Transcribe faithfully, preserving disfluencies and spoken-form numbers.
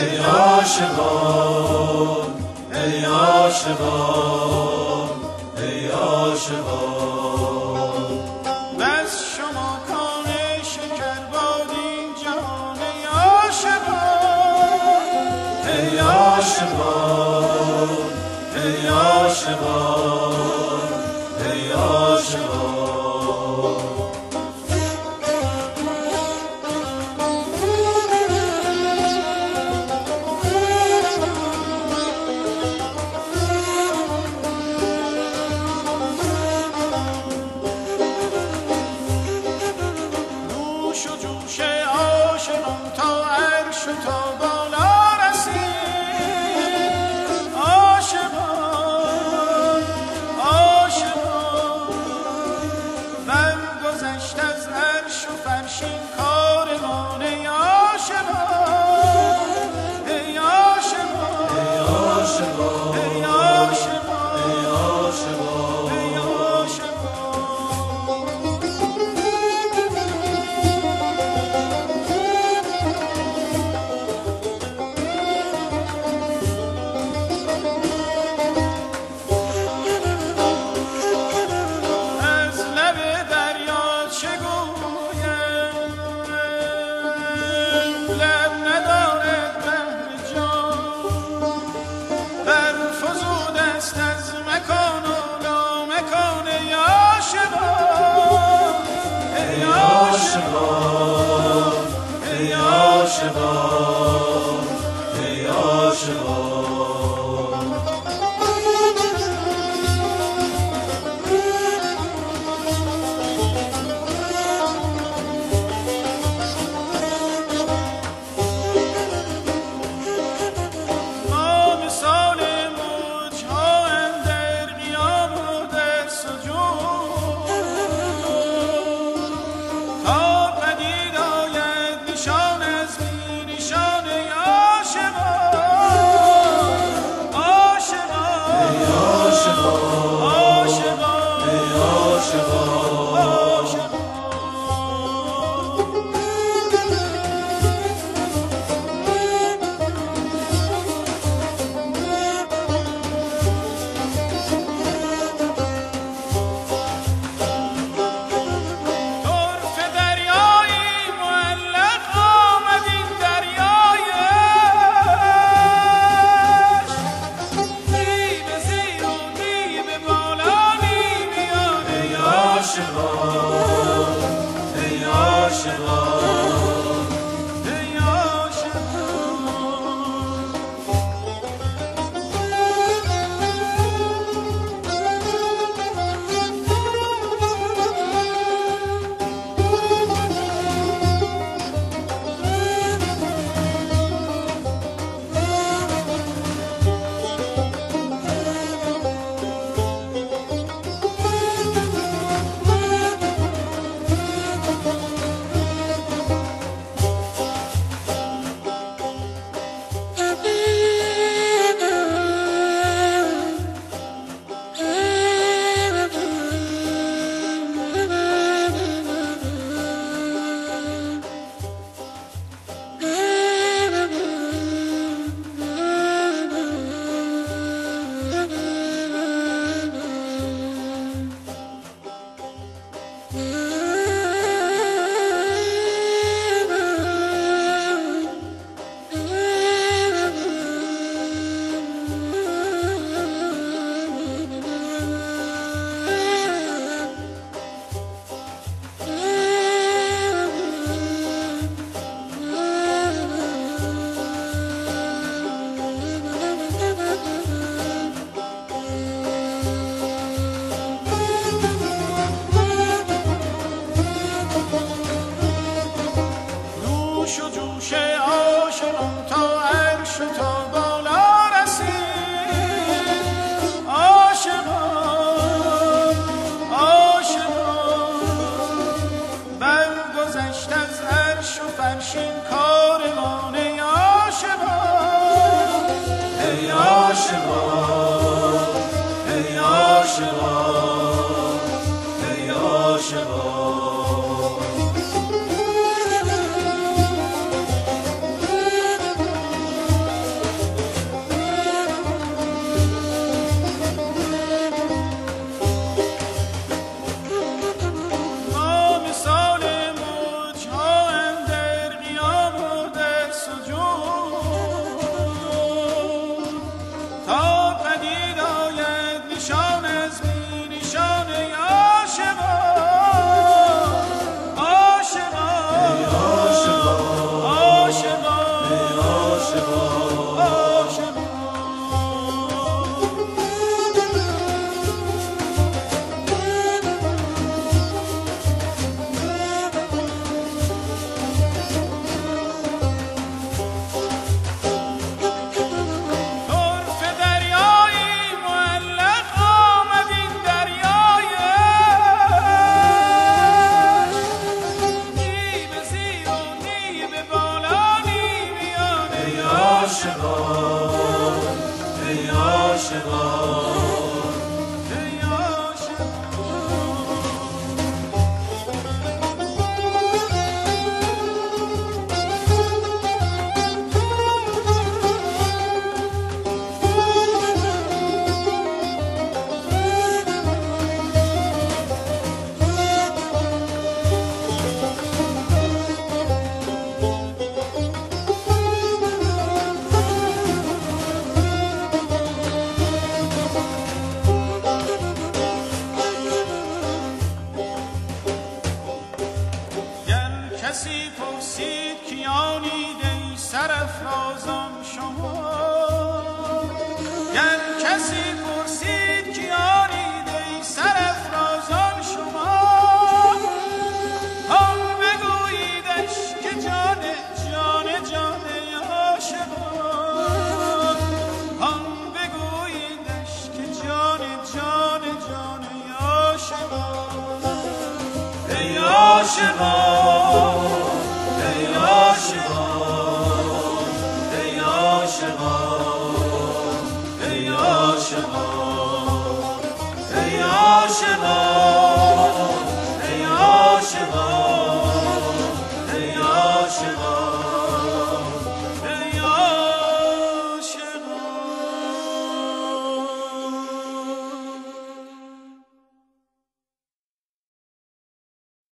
ای عاشقان ای عاشقان ای عاشقان بس شما کان شکر باد این جهان ای عاشقان ای عاشقان ای عاشقان ای عاشقان نوش و جوش عاشقان تا عرش و تا بالا رسید عاشقان عاشقان بر گذشت از عرش و فرشین کاروان ای عاشقان ای عاشقان ای عاشقان ای عاشقان ای عاشقان ای عاشقان از لب دریا چه گویم لب ندارد بحر جان بر فزود است از مکان و لامکان ای عاشقان ای عاشقان ای عاشقان ای عاشقان ما مثال موج‌ها اندر قیام و در سجود تا پدید آید نشان از بی نشان ای عاشقان عاشقان ای عاشقان ای عاشقان کسی پرسید کیانید ای سرافرازان شما گر کسی پرسید کیانید ای سرافرازان شما هم بگوییدش که جان جان جان عاشقان هم بگوییدش که جان جان جان عاشقان ای عاشقان ای عاشقان ای عاشقان ای عاشقان